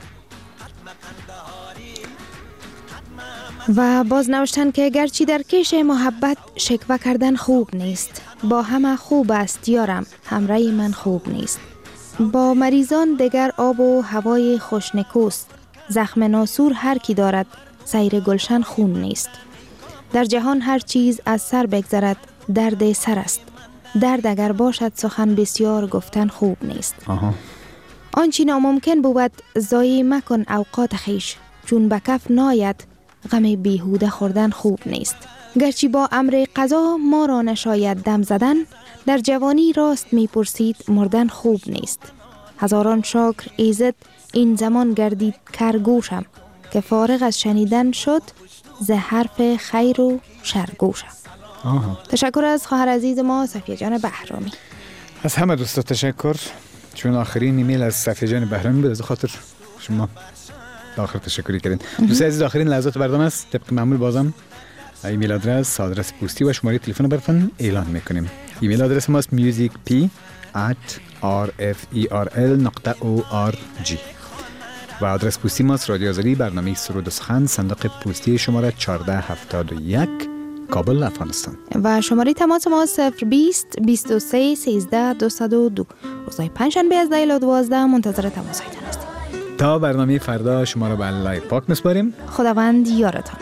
و باز نوشتن که گرچه در کش محبت شکوه کردن خوب نیست، با همه خوب است یارم همراه من خوب نیست. با مریضان دگر آب و هوای خوشنکوست، زخم ناسور هر کی دارد سیر گلشن خون نیست. در جهان هر چیز از سر بگذرد درد سر است، درد اگر باشد سخن بسیار گفتن خوب نیست. آها. آنچه ناممکن بود ضایع مکن اوقات خیش، چون به کف ناید غم بیهوده خوردن خوب نیست. گرچه با امر قضا ما را نشاید دم زدن، در جوانی راست می پرسید مردن خوب نیست. هزاران شکر ایزد این زمان گردید کرگوشم، که فارغ از شنیدن شد ز حرف خیر و شرگوشم. آها. تشکر از خواهر عزیز ما صفیه جان بهرامی. از همه دوستا تشکر، چون آخرین ایمیل از صفیه جان بهرامی بود، از خاطر شما آخر تشکری کردین. دوستای عزیز، آخرین لحظات برنامه است. طبق معمول بازم ایمیل آدرس، آدرس پستی و شماره تلفن براتون اعلان میکنیم. ایمیل آدرس ما است musicp at rferl نقطه org و آدرس پستی ما است رادیو آزادی، برنامه سرود و سخن، صندوق پستی شماره چهارده هفتاد و یک، کابل، افغانستان. و شماره تماس ما صفر بیست بیست و سه سیزده دویست و دو. روزهای پنجشنبه از ده الی دوازده منتظر تماس‌هایتان هستیم. تا برنامه فردا شما را به الله پاک میسپاریم. خداوند یارتان.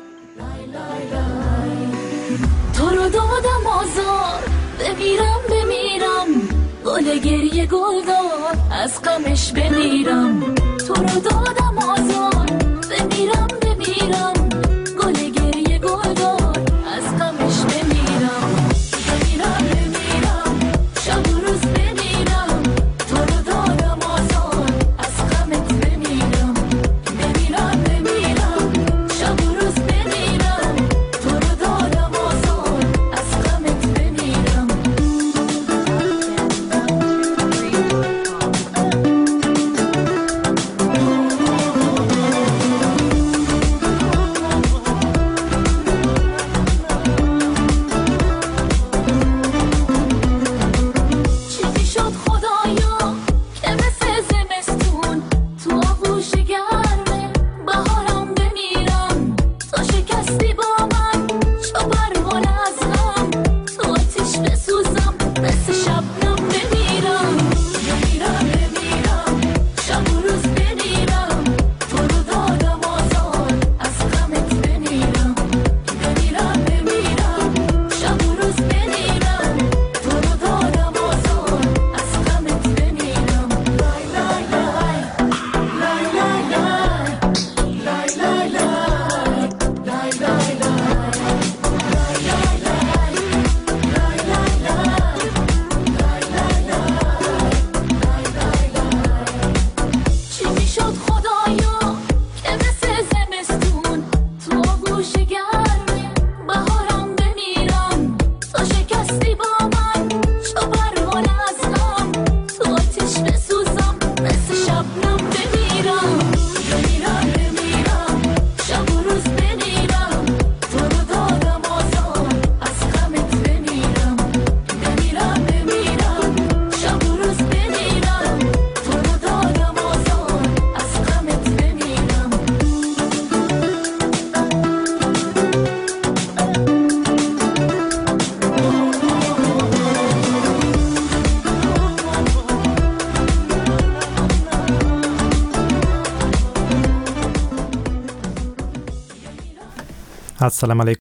تو رو دادم آزار، بمیرم بمیرم، گل گریه گل دار، از غمش بمیرم. تو رو دادم آزار، بمیرم بمیرم، گل گریه گل دار، از غمش بمیرم. بمیرم بمیرم، شب و روز بمیرم، تو رو دادم آزار، از غمت بمیرم. بمیرم بمیرم، شب و روز بمیرم، تو رو دادم آزار، از غمت بمیرم. السلام علیکم.